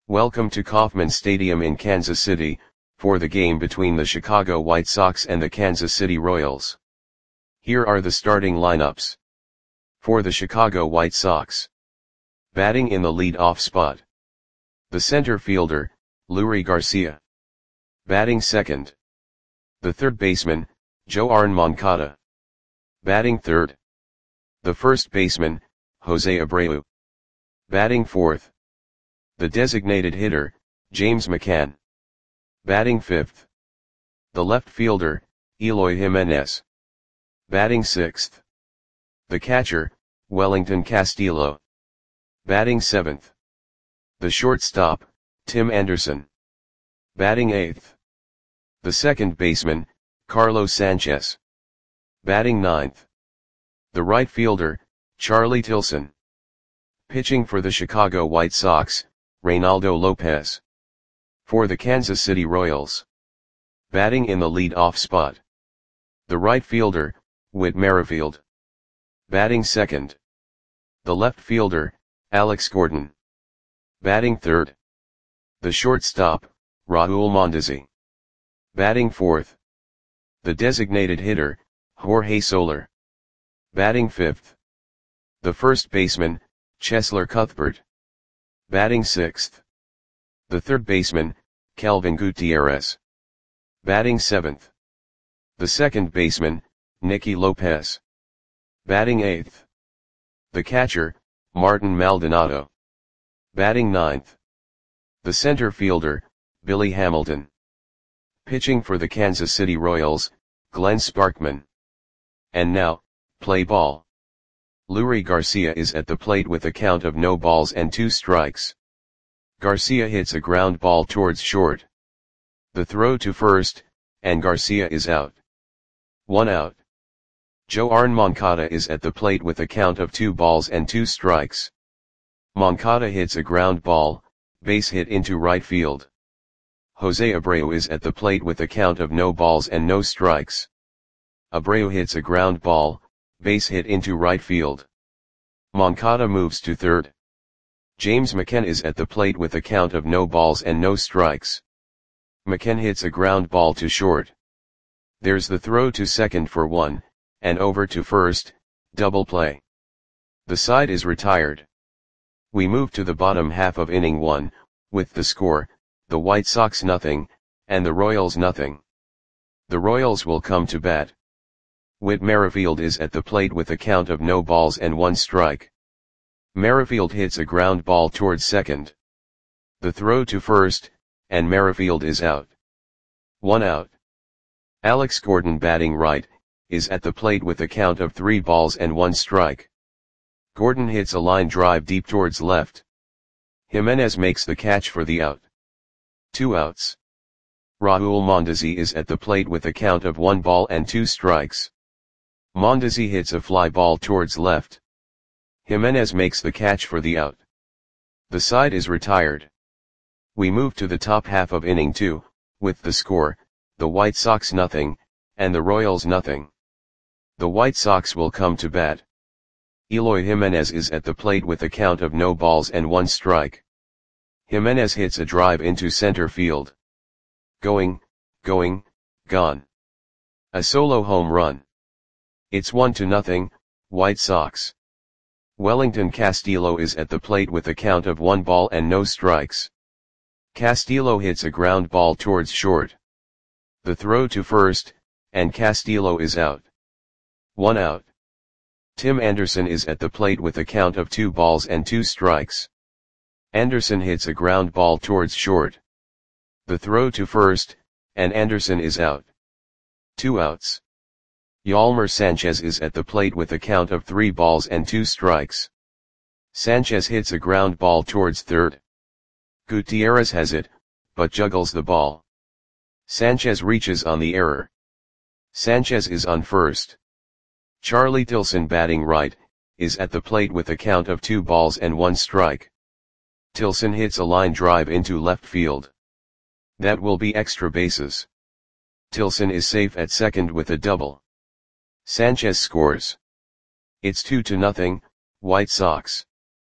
Welcome to Kauffman Stadium in Kansas City, for the game between the Chicago White Sox and the Kansas City Royals. Here are the starting lineups. For the Chicago White Sox. Batting in the lead-off spot. The center fielder, Leury Garcia. Batting second. The third baseman, Yoan Moncada. Batting third. The first baseman, Jose Abreu. Batting fourth. The designated hitter, James McCann. Batting fifth. The left fielder, Eloy Jimenez. Batting sixth. The catcher, Wellington Castillo. Batting seventh. The shortstop, Tim Anderson. Batting eighth. The second baseman, Carlos Sanchez. Batting ninth. The right fielder, Charlie Tilson. Pitching for the Chicago White Sox, Reynaldo Lopez. For the Kansas City Royals. Batting in the lead-off spot. The right fielder, Whit Merrifield. Batting second. The left fielder, Alex Gordon. Batting third. The shortstop, Raul Mondesi. Batting fourth. The designated hitter, Jorge Soler. Batting fifth. The first baseman, Cheslor Cuthbert. Batting sixth. The third baseman, Kelvin Gutierrez. Batting seventh. The second baseman, Nicky Lopez. Batting eighth. The catcher, Martin Maldonado. Batting ninth. The center fielder, Billy Hamilton. Pitching for the Kansas City Royals, Glenn Sparkman. And now, play ball. Leury Garcia is at the plate with a count of no balls and 2 strikes. Garcia hits a ground ball towards short. The throw to first, and Garcia is out. 1 out. Yoan Moncada is at the plate with a count of 2 balls and 2 strikes. Moncada hits a ground ball, base hit into right field. Jose Abreu is at the plate with a count of no balls and no strikes. Abreu hits a ground ball, base hit into right field. Moncada moves to third. James McCann is at the plate with a count of no balls and no strikes. McCann hits a ground ball to short. There's the throw to second for 1, and over to first, double play. The side is retired. We move to the bottom half of inning 1, with the score, the White Sox 0, and the Royals 0. The Royals will come to bat. Whit Merrifield is at the plate with a count of no balls and 1 strike. Merrifield hits a ground ball towards second. The throw to first, and Merrifield is out. 1 out. Alex Gordon, batting right, is at the plate with a count of 3 balls and 1 strike. Gordon hits a line drive deep towards left. Jimenez makes the catch for the out. 2 outs. Raul Mondesi is at the plate with a count of 1 ball and 2 strikes. Mondesi hits a fly ball towards left. Jimenez makes the catch for the out. The side is retired. We move to the top half of inning 2, with the score, the White Sox 0, and the Royals 0. The White Sox will come to bat. Eloy Jimenez is at the plate with a count of no balls and 1 strike. Jimenez hits a drive into center field. Going, gone. A solo home run. It's 1-0, White Sox. Wellington Castillo is at the plate with a count of 1 ball and no strikes. Castillo hits a ground ball towards short. The throw to first, and Castillo is out. 1 out. Tim Anderson is at the plate with a count of 2 balls and 2 strikes. Anderson hits a ground ball towards short. The throw to first, and Anderson is out. 2 outs. Yolmer Sanchez is at the plate with a count of 3 balls and 2 strikes. Sanchez hits a ground ball towards third. Gutierrez has it, but juggles the ball. Sanchez reaches on the error. Sanchez is on first. Charlie Tilson, batting right, is at the plate with a count of 2 balls and 1 strike. Tilson hits a line drive into left field. That will be extra bases. Tilson is safe at second with a double. Sanchez scores. It's 2-0, White Sox.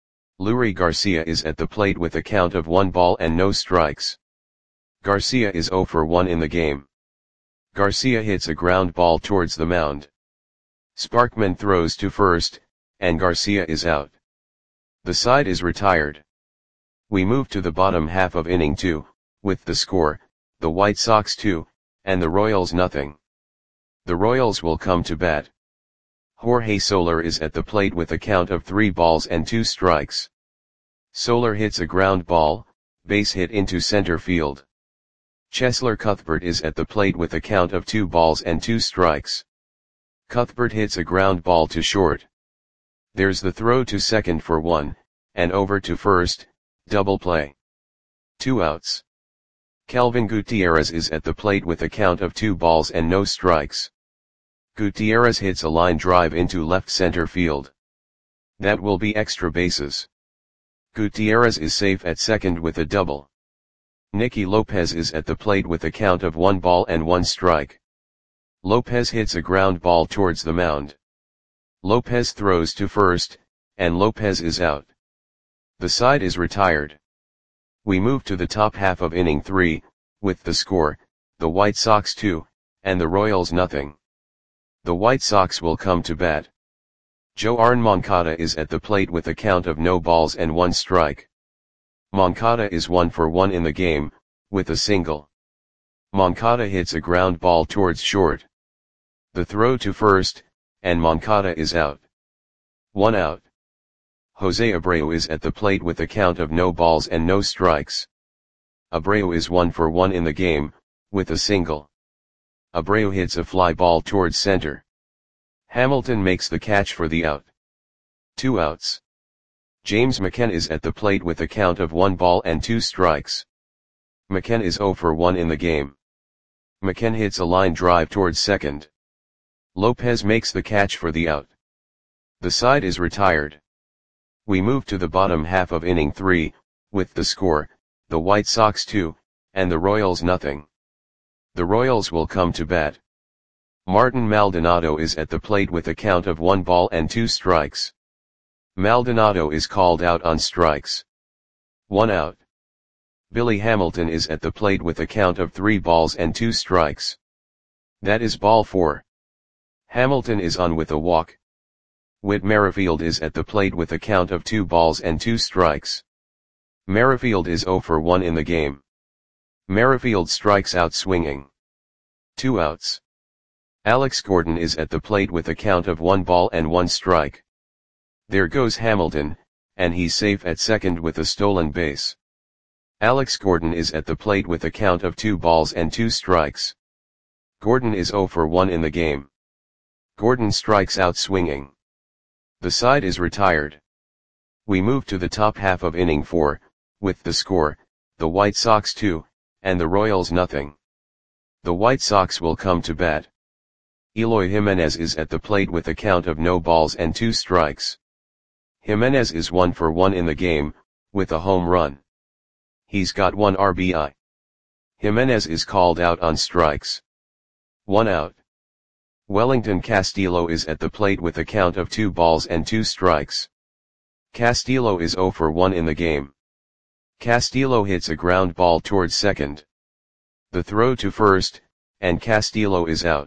Leury Garcia is at the plate with a count of 1 ball and no strikes. Garcia is 0 for 1 in the game. Garcia hits a ground ball towards the mound. Sparkman throws to first, and Garcia is out. The side is retired. We move to the bottom half of inning 2, with the score, the White Sox 2, and the Royals nothing. The Royals will come to bat. Jorge Soler is at the plate with a count of 3 balls and 2 strikes. Soler hits a ground ball, base hit into center field. Cheslor Cuthbert is at the plate with a count of 2 balls and 2 strikes. Cuthbert hits a ground ball to short. There's the throw to second for 1, and over to first, double play. 2 outs. Kelvin Gutierrez is at the plate with a count of 2 balls and no strikes. Gutierrez hits a line drive into left center field. That will be extra bases. Gutierrez is safe at second with a double. Nicky Lopez is at the plate with a count of 1 ball and 1 strike. Lopez hits a ground ball towards the mound. Lopez throws to first, and Lopez is out. The side is retired. We move to the top half of inning 3, with the score, the White Sox 2, and the Royals nothing. The White Sox will come to bat. Joan Moncada is at the plate with a count of no balls and 1 strike. Moncada is 1 for 1 in the game, with a single. Moncada hits a ground ball towards short. The throw to first, and Moncada is out. 1 out. Jose Abreu is at the plate with a count of no balls and no strikes. Abreu is 1 for 1 in the game, with a single. Abreu hits a fly ball towards center. Hamilton makes the catch for the out. 2 outs. James McCann is at the plate with a count of 1 ball and 2 strikes. McCann is 0 for 1 in the game. McCann hits a line drive towards second. Lopez makes the catch for the out. The side is retired. We move to the bottom half of inning 3, with the score, the White Sox 2, and the Royals nothing. The Royals will come to bat. Martin Maldonado is at the plate with a count of 1 ball and 2 strikes. Maldonado is called out on strikes. 1 out. Billy Hamilton is at the plate with a count of 3 balls and 2 strikes. That is ball 4. Hamilton is on with a walk. Whit Merrifield is at the plate with a count of 2 balls and 2 strikes. Merrifield is 0 for 1 in the game. Merrifield strikes out swinging. 2 outs. Alex Gordon is at the plate with a count of 1 ball and 1 strike. There goes Hamilton, and he's safe at second with a stolen base. Alex Gordon is at the plate with a count of 2 balls and 2 strikes. Gordon is 0 for 1 in the game. Gordon strikes out swinging. The side is retired. We move to the top half of inning 4, with the score, the White Sox 2, and the Royals nothing. The White Sox will come to bat. Eloy Jimenez is at the plate with a count of no balls and 2 strikes. Jimenez is 1 for 1 in the game, with a home run. He's got 1 RBI. Jimenez is called out on strikes. 1 out. Wellington Castillo is at the plate with a count of 2 balls and 2 strikes. Castillo is 0 for 1 in the game. Castillo hits a ground ball towards second. The throw to first, and Castillo is out.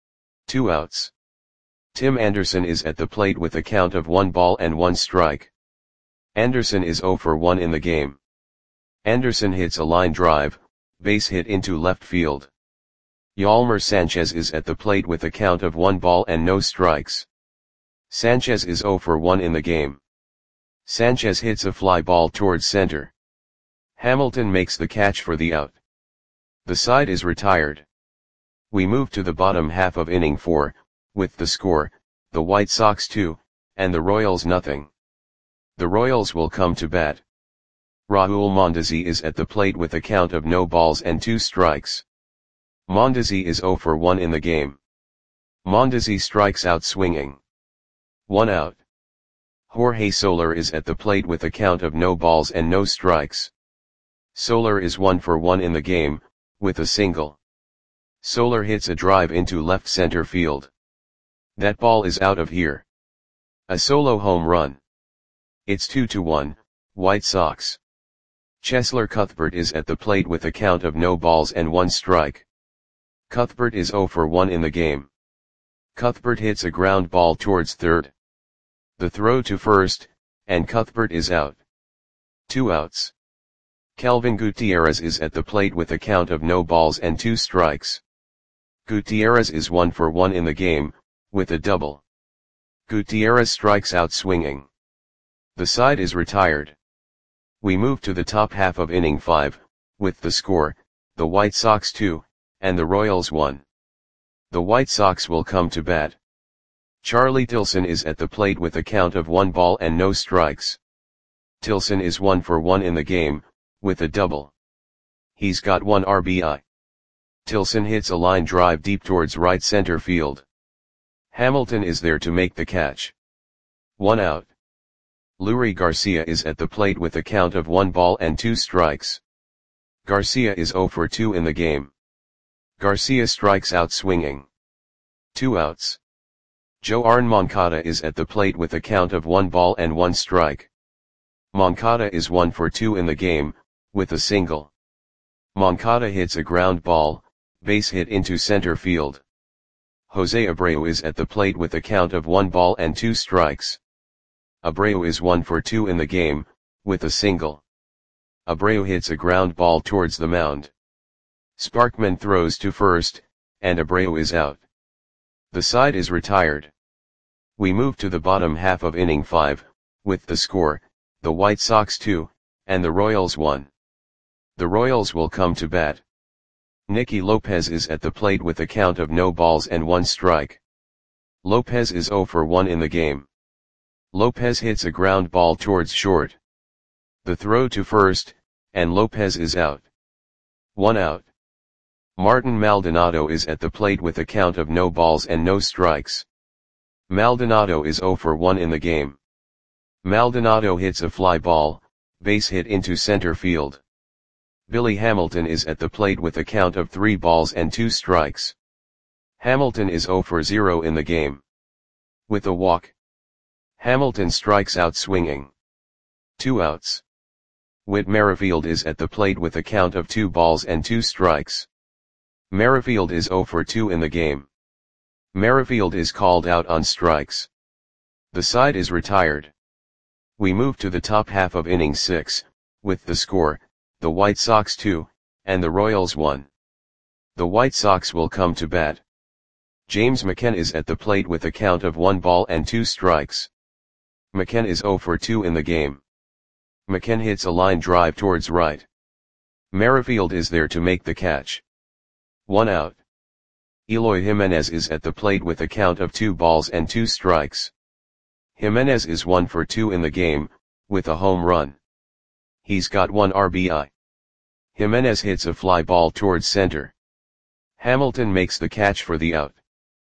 2 outs. Tim Anderson is at the plate with a count of 1 ball and 1 strike. Anderson is 0 for 1 in the game. Anderson hits a line drive, base hit into left field. Yolmer Sanchez is at the plate with a count of 1 ball and no strikes. Sanchez is 0 for 1 in the game. Sanchez hits a fly ball towards center. Hamilton makes the catch for the out. The side is retired. We move to the bottom half of inning 4, with the score, the White Sox 2, and the Royals nothing. The Royals will come to bat. Raul Mondesi is at the plate with a count of no balls and 2 strikes. Mondesi is 0 for 1 in the game. Mondesi strikes out swinging. 1 out. Jorge Soler is at the plate with a count of no balls and no strikes. Soler is 1 for 1 in the game, with a single. Soler hits a drive into left center field. That ball is out of here. A solo home run. It's 2-1, White Sox. Cheslor Cuthbert is at the plate with a count of no balls and 1 strike. Cuthbert is 0 for 1 in the game. Cuthbert hits a ground ball towards third. The throw to first, and Cuthbert is out. 2 outs. Kelvin Gutierrez is at the plate with a count of no balls and 2 strikes. Gutierrez is 1 for 1 in the game, with a double. Gutierrez strikes out swinging. The side is retired. We move to the top half of inning 5, with the score, the White Sox 2, and the Royals 1. The White Sox will come to bat. Charlie Tilson is at the plate with a count of 1 ball and no strikes. Tilson is 1 for 1 in the game, with a double. He's got 1 RBI. Tilson hits a line drive deep towards right center field. Hamilton is there to make the catch. 1 out. Leury Garcia is at the plate with a count of 1 ball and 2 strikes. Garcia is 0 for 2 in the game. Garcia strikes out swinging. 2 outs. Joan Moncada is at the plate with a count of 1 ball and 1 strike. Moncada is 1 for 2 in the game, with a single. Moncada hits a ground ball, base hit into center field. Jose Abreu is at the plate with a count of 1 ball and 2 strikes. Abreu is 1 for 2 in the game, with a single. Abreu hits a ground ball towards the mound. Sparkman throws to first, and Abreu is out. The side is retired. We move to the bottom half of inning 5, with the score, the White Sox 2, and the Royals 1. The Royals will come to bat. Nicky Lopez is at the plate with a count of no balls and 1 strike. Lopez is 0 for 1 in the game. Lopez hits a ground ball towards short. The throw to first, and Lopez is out. 1 out. Martin Maldonado is at the plate with a count of no balls and no strikes. Maldonado is 0 for 1 in the game. Maldonado hits a fly ball, base hit into center field. Billy Hamilton is at the plate with a count of 3 balls and 2 strikes. Hamilton is 0 for 0 in the game. With a walk. Hamilton strikes out swinging. 2 outs. Whit Merrifield is at the plate with a count of 2 balls and 2 strikes. Merrifield is 0 for 2 in the game. Merrifield is called out on strikes. The side is retired. We move to the top half of inning 6, with the score, the White Sox 2, and the Royals 1. The White Sox will come to bat. James McKenna is at the plate with a count of 1 ball and 2 strikes. McKenna is 0 for 2 in the game. McKenna hits a line drive towards right. Merrifield is there to make the catch. 1 out. Eloy Jimenez is at the plate with a count of 2 balls and 2 strikes. Jimenez is 1 for 2 in the game, with a home run. He's got 1 RBI. Jimenez hits a fly ball towards center. Hamilton makes the catch for the out.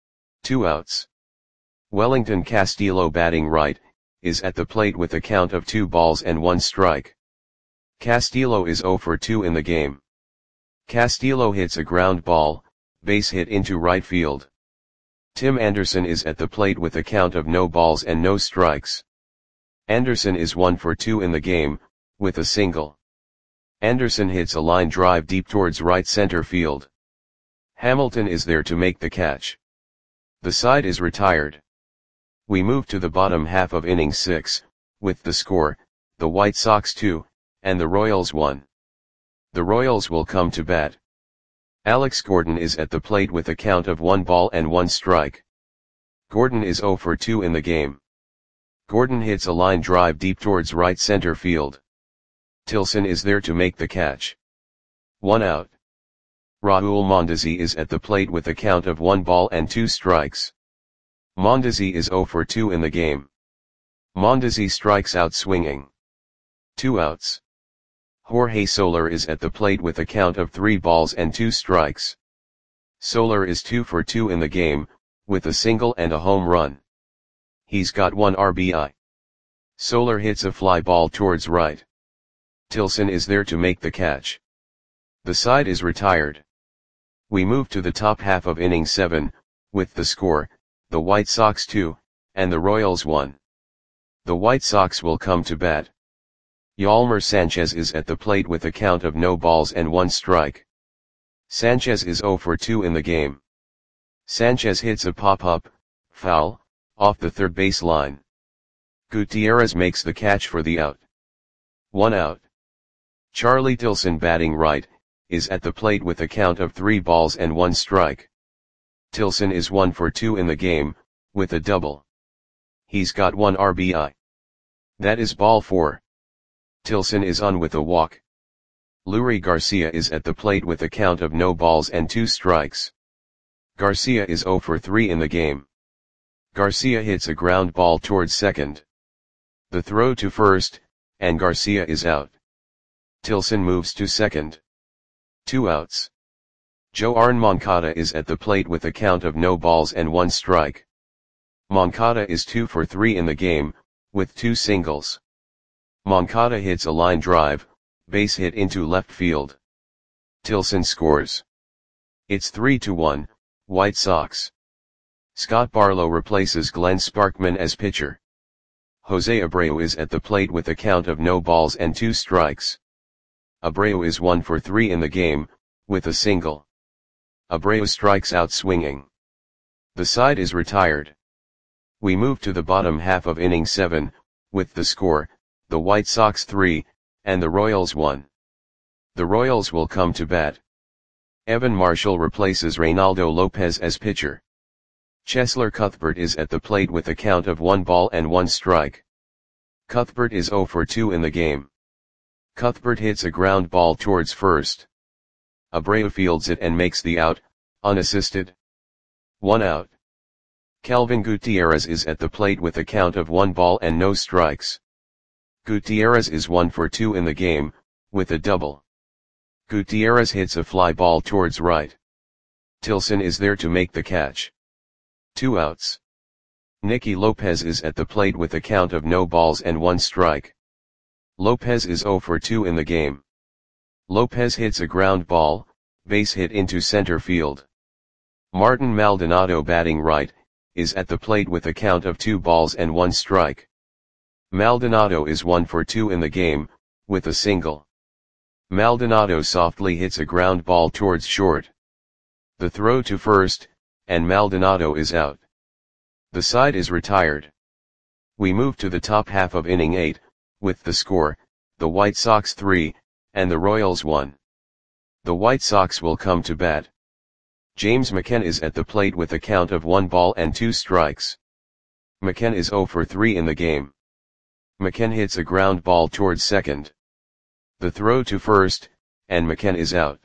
2 outs. Wellington Castillo, batting right, is at the plate with a count of 2 balls and 1 strike. Castillo is 0 for 2 in the game. Castillo hits a ground ball, base hit into right field. Tim Anderson is at the plate with a count of no balls and no strikes. Anderson is 1 for 2 in the game, with a single. Anderson hits a line drive deep towards right center field. Hamilton is there to make the catch. The side is retired. We move to the bottom half of inning 6, with the score, the White Sox 2, and the Royals 1. The Royals will come to bat. Alex Gordon is at the plate with a count of 1 ball and 1 strike. Gordon is 0 for 2 in the game. Gordon hits a line drive deep towards right center field. Tilson is there to make the catch. 1 out. Raul Mondesi is at the plate with a count of 1 ball and 2 strikes. Mondesi is 0 for 2 in the game. Mondesi strikes out swinging. 2 outs. Jorge Soler is at the plate with a count of 3 balls and 2 strikes. Soler is 2 for 2 in the game, with a single and a home run. He's got 1 RBI. Soler hits a fly ball towards right. Tilson is there to make the catch. The side is retired. We move to the top half of inning 7, with the score, the White Sox 2, and the Royals 1. The White Sox will come to bat. Yolmer Sanchez is at the plate with a count of no balls and 1 strike. Sanchez is 0 for 2 in the game. Sanchez hits a pop-up, foul, off the third base line. Gutierrez makes the catch for the out. 1 out. Charlie Tilson, batting right, is at the plate with a count of 3 balls and 1 strike. Tilson is 1 for 2 in the game, with a double. He's got 1 RBI. That is ball 4. Tilson is on with a walk. Leury Garcia is at the plate with a count of no balls and 2 strikes. Garcia is 0 for 3 in the game. Garcia hits a ground ball towards second. The throw to first, and Garcia is out. Tilson moves to second. 2 outs. Joarn Moncada is at the plate with a count of no balls and 1 strike. Moncada is 2 for 3 in the game, with 2 singles. Moncada hits a line drive, base hit into left field. Tilson scores. It's 3-1, White Sox. Scott Barlow replaces Glenn Sparkman as pitcher. Jose Abreu is at the plate with a count of no balls and 2 strikes. Abreu is 1 for 3 in the game, with a single. Abreu strikes out swinging. The side is retired. We move to the bottom half of inning 7, with the score, the White Sox 3, and the Royals 1. The Royals will come to bat. Evan Marshall replaces Reynaldo Lopez as pitcher. Cheslor Cuthbert is at the plate with a count of 1 ball and 1 strike. Cuthbert is 0 for 2 in the game. Cuthbert hits a ground ball towards first. Abreu fields it and makes the out, unassisted. 1 out. Kelvin Gutierrez is at the plate with a count of 1 ball and no strikes. Gutierrez is 1 for 2 in the game, with a double. Gutierrez hits a fly ball towards right. Tilson is there to make the catch. 2 outs. Nicky Lopez is at the plate with a count of no balls and 1 strike. Lopez is 0 for 2 in the game. Lopez hits a ground ball, base hit into center field. Martin Maldonado, batting right, is at the plate with a count of 2 balls and 1 strike. Maldonado is 1 for 2 in the game, with a single. Maldonado softly hits a ground ball towards short. The throw to first, and Maldonado is out. The side is retired. We move to the top half of inning 8, with the score, the White Sox 3, and the Royals 1. The White Sox will come to bat. James McCann is at the plate with a count of 1 ball and 2 strikes. McCann is 0 for 3 in the game. McCann hits a ground ball towards second. The throw to first, and McCann is out.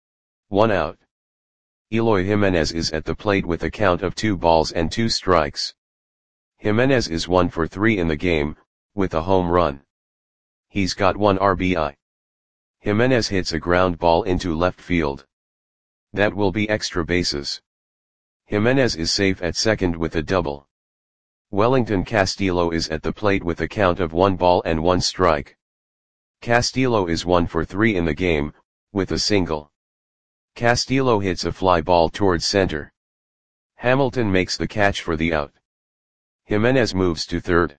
1 out. Eloy Jimenez is at the plate with a count of 2 balls and 2 strikes. Jimenez is 1 for 3 in the game, with a home run. He's got 1 RBI. Jimenez hits a ground ball into left field. That will be extra bases. Jimenez is safe at second with a double. Wellington Castillo is at the plate with a count of 1 ball and 1 strike. Castillo is 1 for 3 in the game, with a single. Castillo hits a fly ball towards center. Hamilton makes the catch for the out. Jimenez moves to third.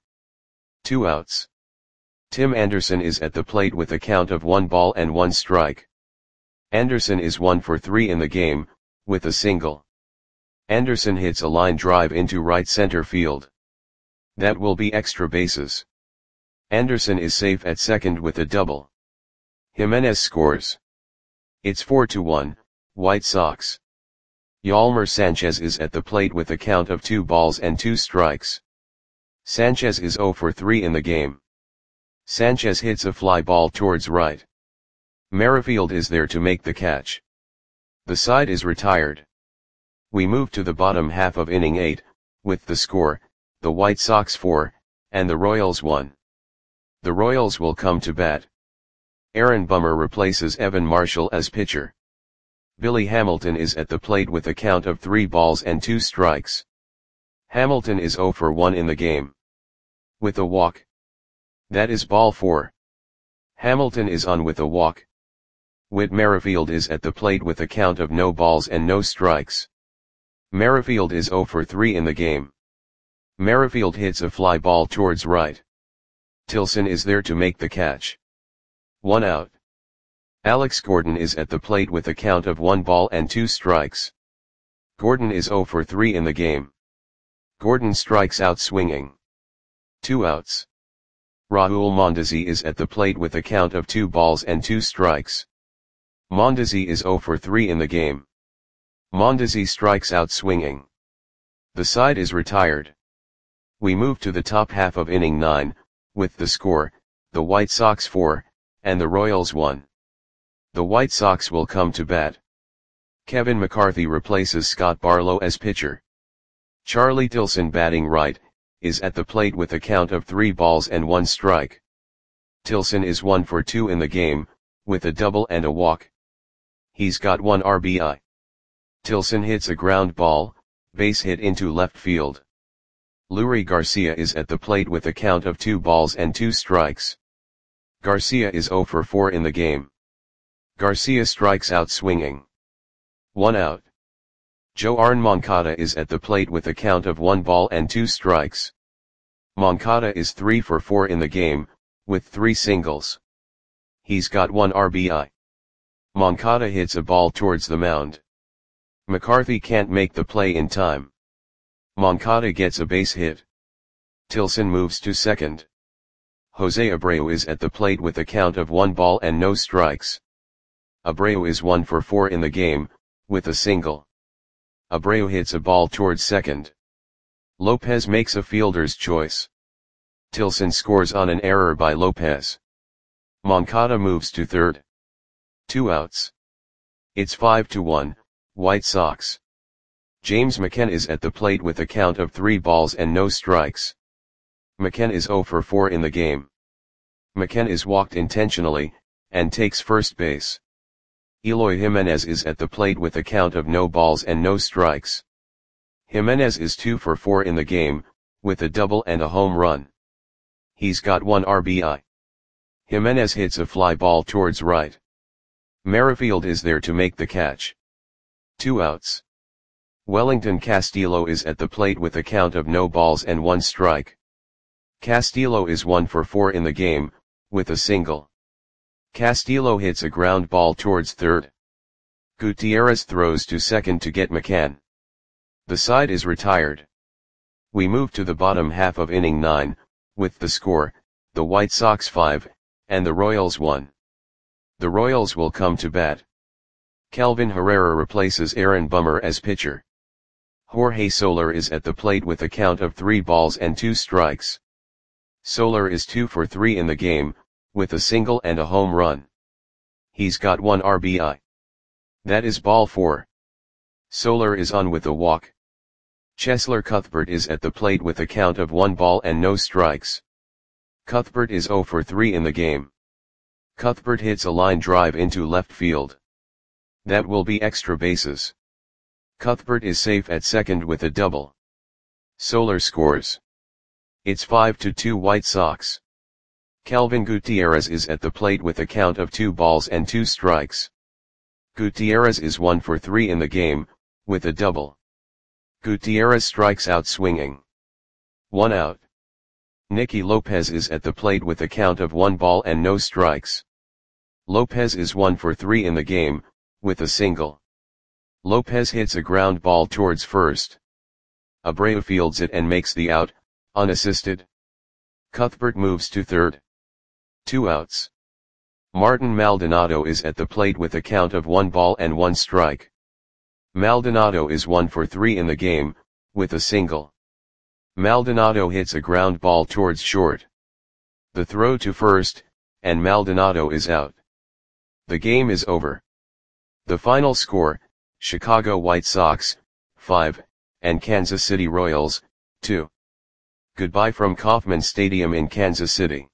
2 outs. Tim Anderson is at the plate with a count of 1 ball and 1 strike. Anderson is 1 for 3 in the game, with a single. Anderson hits a line drive into right center field. That will be extra bases. Anderson is safe at second with a double. Jimenez scores. It's 4-1, White Sox. Yolmer Sanchez is at the plate with a count of 2 balls and 2 strikes. Sanchez is 0 for 3 in the game. Sanchez hits a fly ball towards right. Merrifield is there to make the catch. The side is retired. We move to the bottom half of inning 8, with the score, the White Sox 4, and the Royals 1. The Royals will come to bat. Aaron Bummer replaces Evan Marshall as pitcher. Billy Hamilton is at the plate with a count of 3 balls and 2 strikes. Hamilton is 0 for 1 in the game. With a walk. That is ball 4. Hamilton is on with a walk. Whit Merrifield is at the plate with a count of no balls and no strikes. Merrifield is 0 for 3 in the game. Merrifield hits a fly ball towards right. Tilson is there to make the catch. 1 out. Alex Gordon is at the plate with a count of 1 ball and 2 strikes. Gordon is 0 for 3 in the game. Gordon strikes out swinging. 2 outs. Raul Mondesi is at the plate with a count of 2 balls and 2 strikes. Mondesi is 0 for 3 in the game. Mondesi strikes out swinging. The side is retired. We move to the top half of inning 9, with the score, the White Sox 4, and the Royals 1. The White Sox will come to bat. Kevin McCarthy replaces Scott Barlow as pitcher. Charlie Tilson, batting right, is at the plate with a count of 3 balls and 1 strike. Tilson is 1 for 2 in the game, with a double and a walk. He's got 1 RBI. Tilson hits a ground ball, base hit into left field. Leury Garcia is at the plate with a count of 2 balls and 2 strikes. Garcia is 0 for 4 in the game. Garcia strikes out swinging. 1 out. Joan Moncada is at the plate with a count of 1 ball and 2 strikes. Moncada is 3 for 4 in the game, with 3 singles. He's got 1 RBI. Moncada hits a ball towards the mound. McCarthy can't make the play in time. Moncada gets a base hit. Tilson moves to second. Jose Abreu is at the plate with a count of 1 ball and no strikes. Abreu is 1 for 4 in the game, with a single. Abreu hits a ball towards second. Lopez makes a fielder's choice. Tilson scores on an error by Lopez. Moncada moves to third. 2 outs. It's 5-1, White Sox. James McCann is at the plate with a count of 3 balls and no strikes. McCann is 0 for 4 in the game. McCann is walked intentionally, and takes first base. Eloy Jimenez is at the plate with a count of no balls and no strikes. Jimenez is 2 for 4 in the game, with a double and a home run. He's got 1 RBI. Jimenez hits a fly ball towards right. Merrifield is there to make the catch. 2 outs. Wellington Castillo is at the plate with a count of no balls and 1 strike. Castillo is 1 for 4 in the game, with a single. Castillo hits a ground ball towards third. Gutierrez throws to second to get McCann. The side is retired. We move to the bottom half of inning 9, with the score, the White Sox 5, and the Royals 1. The Royals will come to bat. Kelvin Herrera replaces Aaron Bummer as pitcher. Jorge Soler is at the plate with a count of 3 balls and 2 strikes. Soler is 2 for 3 in the game, with a single and a home run. He's got 1 RBI. That is ball 4. Soler is on with a walk. Cheslor Cuthbert is at the plate with a count of 1 ball and no strikes. Cuthbert is 0 for 3 in the game. Cuthbert hits a line drive into left field. That will be extra bases. Cuthbert is safe at second with a double. Soler scores. It's 5-2 White Sox. Kelvin Gutierrez is at the plate with a count of 2 balls and 2 strikes. Gutierrez is 1 for 3 in the game, with a double. Gutierrez strikes out swinging. 1 out. Nicky Lopez is at the plate with a count of 1 ball and no strikes. Lopez is 1 for 3 in the game, with a single. Lopez hits a ground ball towards first. Abreu fields it and makes the out, unassisted. Cuthbert moves to third. 2 outs. Martin Maldonado is at the plate with a count of 1 ball and 1 strike. Maldonado is 1 for 3 in the game, with a single. Maldonado hits a ground ball towards short. The throw to first, and Maldonado is out. The game is over. The final score, Chicago White Sox, 5, and Kansas City Royals, 2. Goodbye from Kauffman Stadium in Kansas City.